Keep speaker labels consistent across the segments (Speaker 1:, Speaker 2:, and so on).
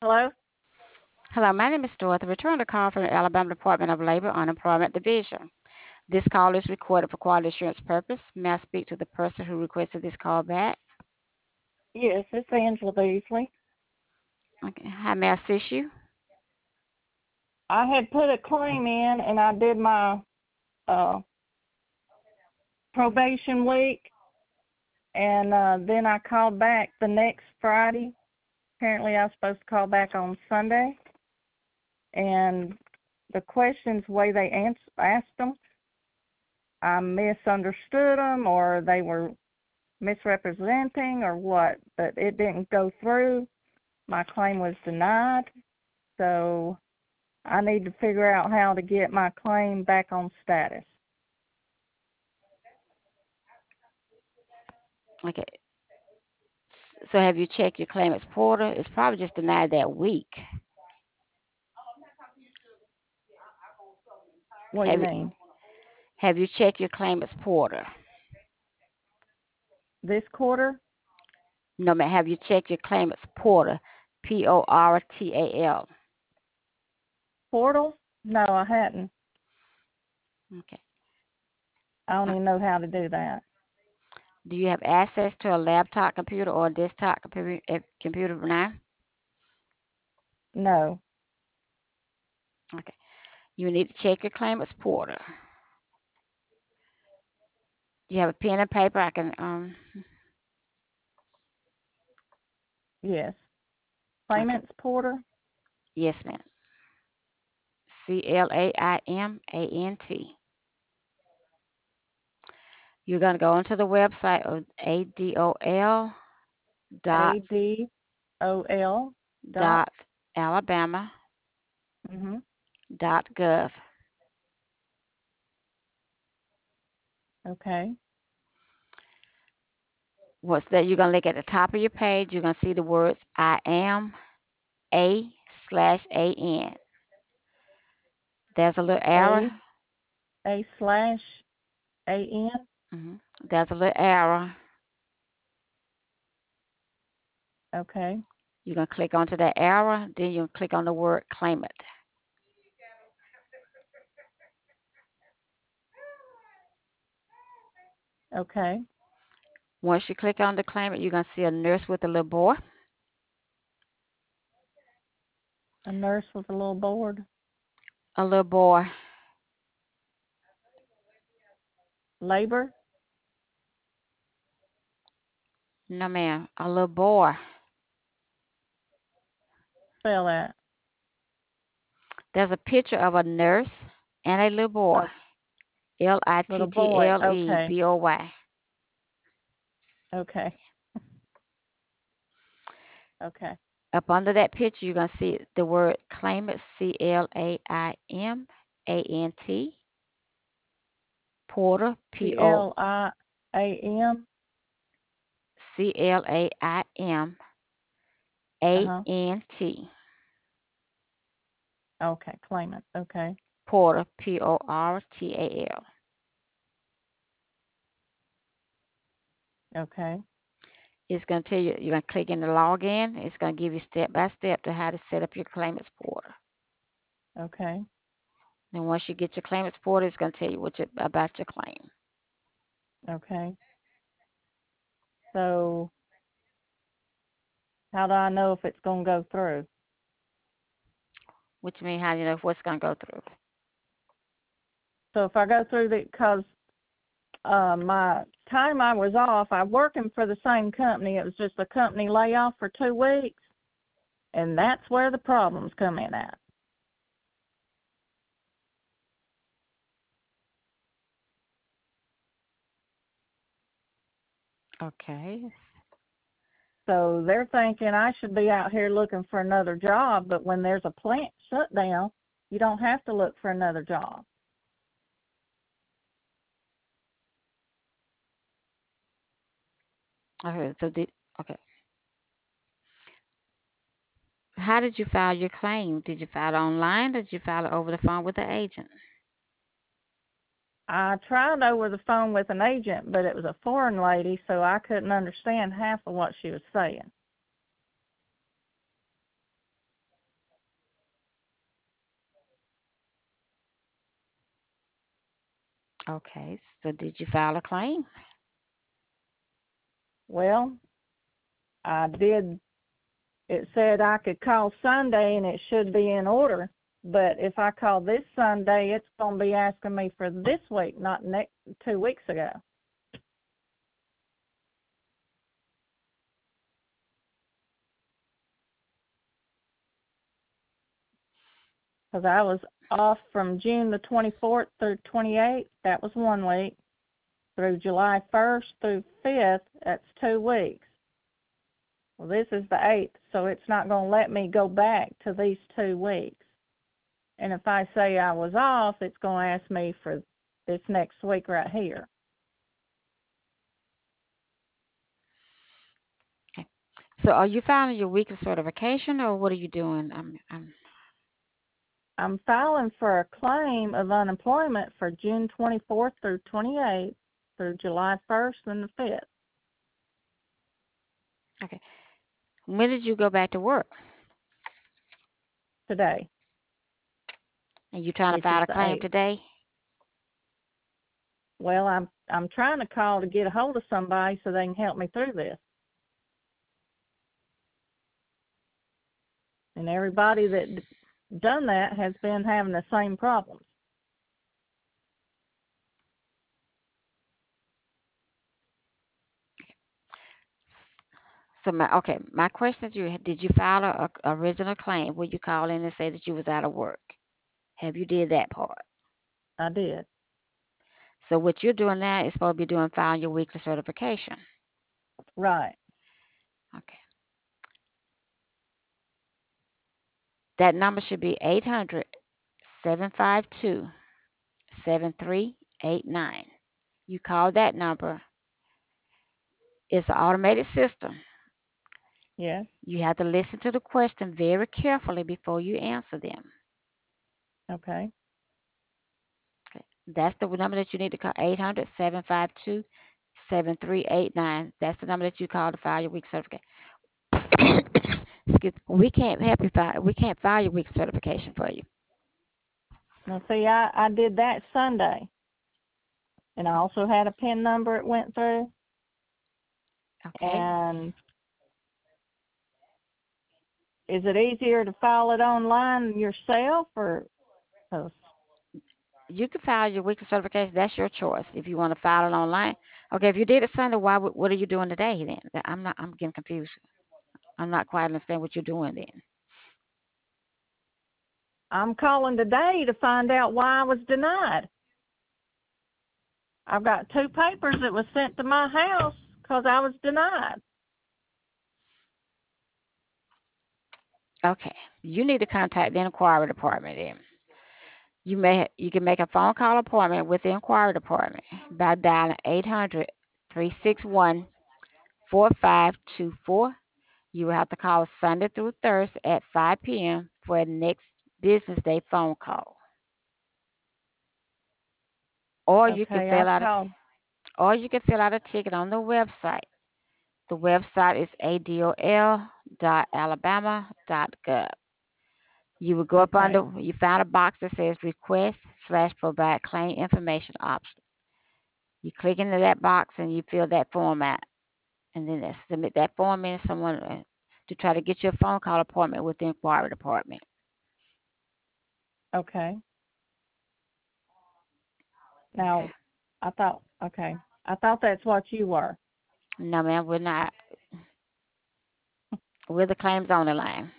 Speaker 1: Hello?
Speaker 2: Hello, my name is Dorothy. Return the call from the Alabama Department of Labor Unemployment Division. This call is recorded for quality assurance purpose. May I speak to the person who requested this call back?
Speaker 1: Yes, it's Angela Beasley.
Speaker 2: Okay. How may I assist you?
Speaker 1: I had put a claim in and I did my uh, probation week, and then I called back the next Friday. Apparently, I was supposed to call back on Sunday, and the questions, the way they asked them, I misunderstood them, or they were misrepresenting, or what, but it didn't go through. My claim was denied, so I need to figure out how to get my claim back on status.
Speaker 2: Okay. So have you checked your claimant's portal? It's probably just denied that week.
Speaker 1: What do you
Speaker 2: Have you
Speaker 1: mean?
Speaker 2: have you checked your claimant's portal?
Speaker 1: This quarter?
Speaker 2: No, ma'am. Have you checked your claimant's portal? Portal.
Speaker 1: Portal? No, I hadn't.
Speaker 2: Okay.
Speaker 1: I don't
Speaker 2: Uh,
Speaker 1: even know how to do that.
Speaker 2: do you have access to a laptop computer or a desktop computer now?
Speaker 1: No.
Speaker 2: Okay. You need to check your claimant's portal. Do you have a pen and paper? I can
Speaker 1: Yes.
Speaker 2: Okay.
Speaker 1: Claimant's portal?
Speaker 2: Yes, ma'am. CLAIMANT. You're gonna go onto the website of ADOL dot
Speaker 1: ADOL dot.
Speaker 2: dot Alabama
Speaker 1: Mm-hmm.
Speaker 2: dot gov.
Speaker 1: Okay.
Speaker 2: What's that? You're gonna look at the top of your page. You're gonna see the words I am A/AN. There's a little arrow.
Speaker 1: A, A slash A-N?
Speaker 2: hmm There's a little arrow.
Speaker 1: Okay.
Speaker 2: You're gonna click onto that arrow. Then you click on the word claim it.
Speaker 1: Okay.
Speaker 2: Once you click on the claim it, you're gonna see a nurse with a little boy.
Speaker 1: A nurse with a little board.
Speaker 2: A little boy.
Speaker 1: Labor?
Speaker 2: No, ma'am. A little boy.
Speaker 1: Spell that.
Speaker 2: There's a picture of a nurse and a little boy.
Speaker 1: Oh, little boy. Okay.
Speaker 2: Littleboy.
Speaker 1: Okay. Okay.
Speaker 2: Up under that picture, you're going to see the word claim it, CLAIMANT, Porter,
Speaker 1: C-L-I-A-M? Uh-huh.
Speaker 2: PORCLAIMANT,
Speaker 1: Okay. Claimant. Okay.
Speaker 2: Porter, PORTAL.
Speaker 1: Okay.
Speaker 2: It's going to tell you, you're going to click in the login. It's going to give you step by step to how to set up your claimant's portal.
Speaker 1: Okay.
Speaker 2: And once you get your claimant's portal, it's going to tell you about your claim.
Speaker 1: Okay. So how do I know if it's going to go through?
Speaker 2: Which means how do you know what's going to go through.
Speaker 1: So if I go through the, because my time I was off, I working for the same company. It was just a company layoff for 2 weeks, and that's where the problems come in at.
Speaker 2: Okay.
Speaker 1: So they're thinking I should be out here looking for another job, but when there's a plant shutdown, you don't have to look for another job.
Speaker 2: Okay. Okay. How did you file your claim? Did you file it online or did you file it over the phone with the agent?
Speaker 1: I tried over the phone with an agent, but it was a foreign lady, so I couldn't understand half of what she was saying.
Speaker 2: Okay. So did you file a claim?
Speaker 1: Well, I did. It said I could call Sunday and it should be in order. But if I call this Sunday, it's going to be asking me for this week, not 2 weeks ago. Because I was off from June the 24th through 28th. That was 1 week. Through July 1st through 5th, that's 2 weeks. Well, this is the 8th, so it's not going to let me go back to these 2 weeks. And if I say I was off, it's going to ask me for this next week right here.
Speaker 2: Okay. So are you filing your weekly certification, or what are you doing?
Speaker 1: I'm filing for a claim of unemployment for June 24th through 28th through July 1st and the 5th.
Speaker 2: Okay. When did you go back to work?
Speaker 1: Today,
Speaker 2: And you trying to
Speaker 1: which is
Speaker 2: file a
Speaker 1: the
Speaker 2: claim
Speaker 1: 8th.
Speaker 2: today?
Speaker 1: Well, I'm trying to call to get a hold of somebody so they can help me through this. And everybody that done that has been having the same problems.
Speaker 2: So my question is, did you file a original claim where you call in and say that you was out of work? Have you did that part?
Speaker 1: I did.
Speaker 2: So what you're doing now is supposed to be doing filing your weekly certification.
Speaker 1: Right.
Speaker 2: Okay. That number should be 800-752-7389. You call that number. It's an automated system.
Speaker 1: Yes.
Speaker 2: You have to listen to the question very carefully before you answer them.
Speaker 1: Okay.
Speaker 2: Okay. That's the number that you need to call, 800-752-7389. That's the number that you call to file your week certification. Excuse me. We can't file your week certification for you.
Speaker 1: Now, see, I did that Sunday. And I also had a PIN number it went through.
Speaker 2: Okay.
Speaker 1: And is it easier to file it online yourself or?
Speaker 2: You can file your weekly certification. That's your choice. If you want to file it online. Okay. If you did it Sunday, what are you doing today then? I'm getting confused. I'm not quite understanding what you're doing then.
Speaker 1: I'm calling today to find out why I was denied. I've got 2 papers that was sent to my house because I was denied.
Speaker 2: Okay. You need to contact the inquiry department then. You can make a phone call appointment with the inquiry department by dialing 800-361-4524. You will have to call Sunday through Thursday at 5 p.m. for a next business day phone call. Or you can
Speaker 1: Okay,
Speaker 2: fill
Speaker 1: I've
Speaker 2: out a
Speaker 1: called.
Speaker 2: or you can fill out a ticket on the website. The website is adol.alabama.gov. You will go up
Speaker 1: Okay.
Speaker 2: under, you find a box that says request/provide claim information option. You click into that box and you fill that form out. And then submit that form in someone to try to get your phone call appointment with the inquiry department.
Speaker 1: Okay.
Speaker 2: Okay.
Speaker 1: Now, okay. I thought that's what you were.
Speaker 2: No, ma'am, we're not. We're the claims only line.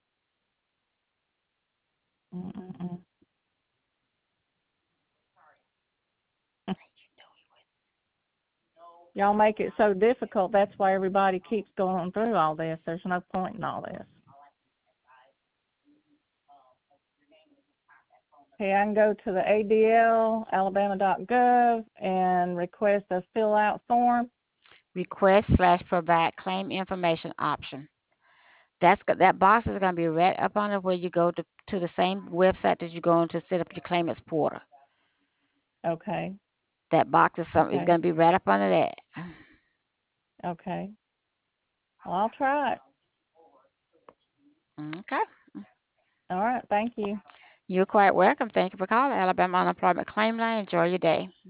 Speaker 1: Mm-mm-mm. Y'all make it so difficult. That's why everybody keeps going through all this. There's no point in all this. Okay, I can go to the ADL, alabama.gov, and request a fill-out form.
Speaker 2: Request/provide claim information option. That box is going to be right up on it where you go to the same website that you're going to set up your claimants portal.
Speaker 1: Okay.
Speaker 2: That box is something is
Speaker 1: Okay.
Speaker 2: going to be right up under that.
Speaker 1: Okay. Well, I'll try it.
Speaker 2: Okay.
Speaker 1: All right. Thank you.
Speaker 2: You're quite welcome. Thank you for calling Alabama Unemployment Claim Line. Enjoy your day.